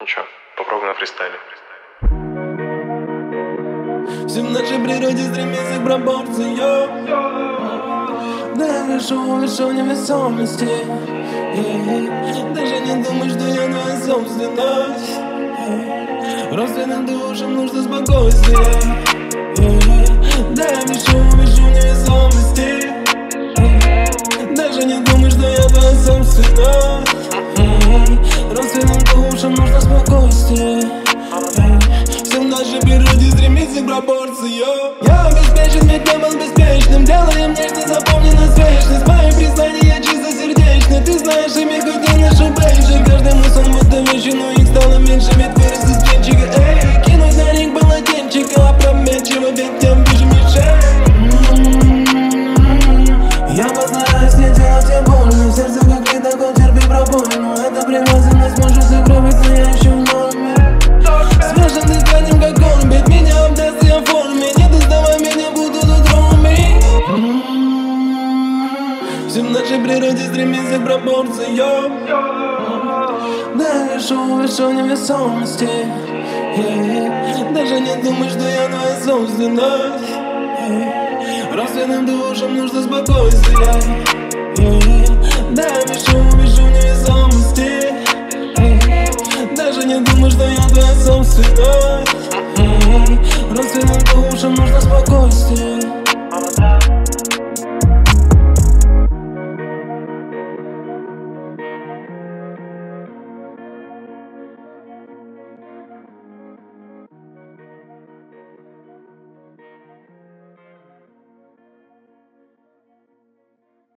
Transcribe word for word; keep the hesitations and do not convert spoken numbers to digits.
Ну чё, попробуй на фристайле. Всем в нашей природе стремится к пропорциям. Да я вешу, вешу невесомости. Даже не думай, что я твоя собственность. Родственным душам нужно спокойствие. Да я вешу, вешу невесомости. Даже не думай, что я твоя собственность. Родственным душам нужно спокойствие. Всем в нашей природе стремится к пропорциям. Я обеспечен, ведь не был беспечным. Делаем нечто, запомнено свечность. Мои признания чистосердечны. Ты знаешь ими хоть и нашу бейджи. Каждому сон будто вещи, но их стало меньше. Ведь вырос из птенчика. Эй, кинуть на ринг полотенчика. Опрометчиво, ведь тем ближе мишень. Я постараюсь не делать тебе больно. В сердце как ты такой, терпи пробойну. Это привязанность может закрыть, но я еще в норме. Свежим дыханием как он, ведь меня обдаст я в форме. Не доставай меня, буду тут роми. Всем в нашей природе стремится к пропорциям. Да я вешу, вешу невесомости. Даже не думай, что я твоя собственность. Родственным душам нужно спокойствие. Да я вешу, вешу невесомости. Даже не думай, что я твоя собственность. Родственным душам нужно спокойствие.